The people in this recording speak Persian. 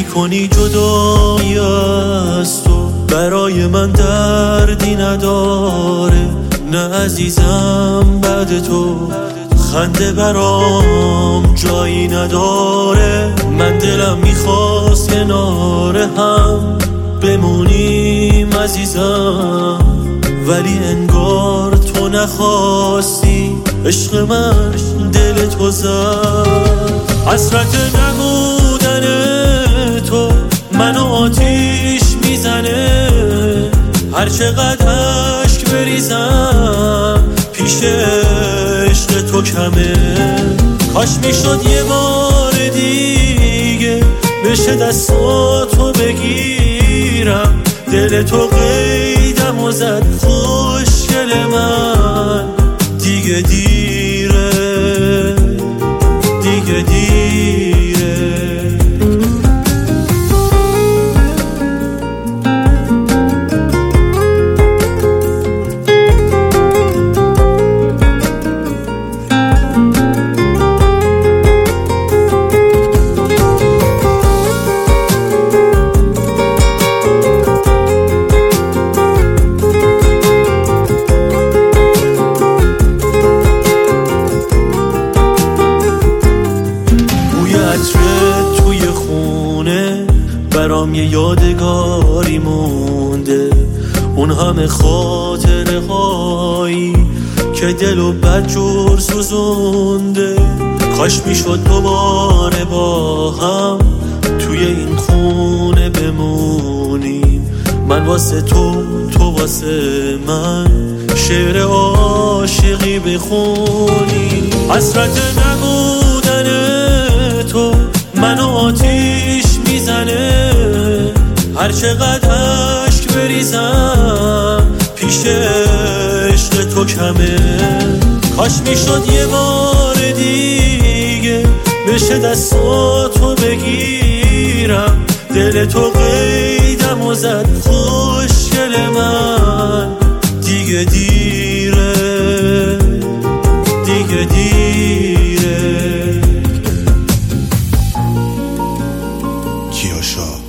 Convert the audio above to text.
کنی جدایی از تو برای من دردی نداره، نه عزیزم بعد تو خنده برام جایی نداره. من دلم میخواست کنار هم بمونیم عزیزم، ولی انگار تو نخواستی، عشق من دل تو زد. حسرت نبودن تو منو آتیش میزنه، هر چقدر عشق بریزم پیش عشق تو کمه. کاش میشد یه بار دیگه بشه دستاتو بگیرم، دل تو قیدم و زد خوشگل من. دیگه دیره، دیگه دیره. توی خونه برام یه یادگاری مونده، اون همه خاطره هایی که دلو بدجور سوزونده. کاش میشد دوباره با هم توی این خونه بمونیم، من واسه تو، تو واسه من شعر عاشقی بخونیم. حسرت نبودن تو منو آتیش میزنه، هر چقدر عشق بریزم پیش عشق تو کمه. کاش میشد یه بار دیگه بشه دستاتو بگیرم، دل تو قیدم و زد خوشگل من. دیگه دیره، دیگه دیره. کیاشا